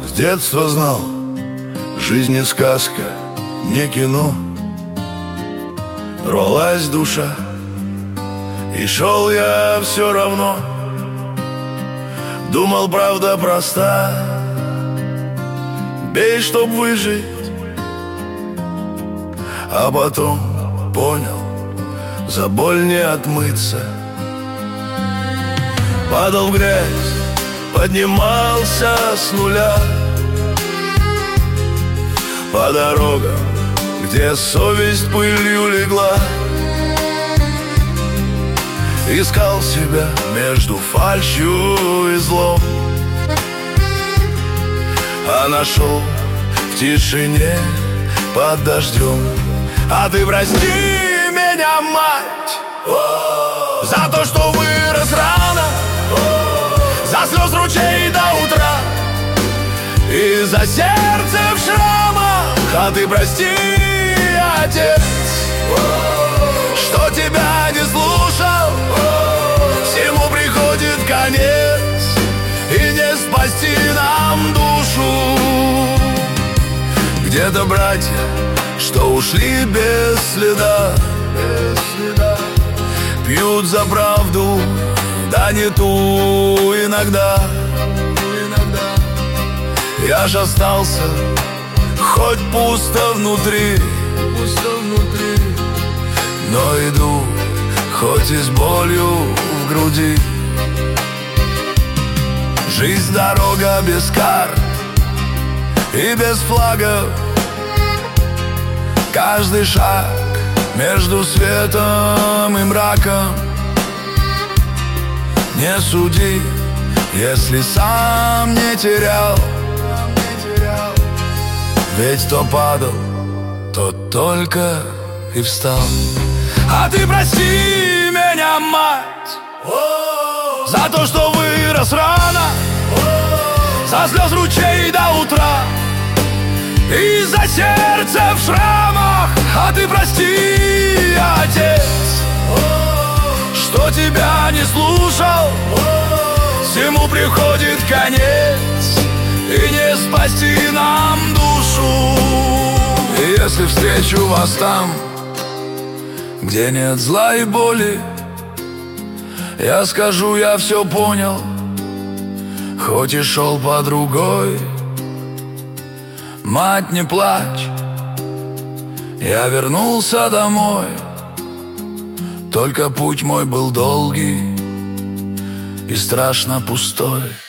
С детства знал, жизнь не сказка, не кино. Рвалась душа, и шел я все равно. Думал, правда проста: бей, чтоб выжить. А потом понял, за боль не отмыться. Падал в грязь, поднимался с нуля, по дорогам, где совесть пылью легла. Искал себя между фальшью и злом, а нашел в тишине под дождем. А ты прости меня, мать, за то, что вырос рано, за слез ручей до утра и за сердце в шрамах. А ты прости, отец, что тебя не слушал. Всему приходит конец, и не спасти нам душу. Где-то братья, что ушли без следа, пьют за правду, да не ту иногда. Я ж остался, хоть пусто внутри, но иду, хоть и с болью в груди. Жизнь дорога без карт и без флагов. Каждый шаг между светом и мраком. Не суди, если сам не терял, ведь кто падал, тот только и встал. А ты прости меня, мать, за то, что вырос рано, за слез ручей до утра и за сердце в шрамах. А ты прости, отец, что тебя не слушал. Всему приходит конец, и не спасти нам душу. И если встречу вас там, где нет зла и боли, я скажу, я все понял, хоть и шел по другой. Мать, не плачь, я вернулся домой. Только путь мой был долгий и страшно пустой.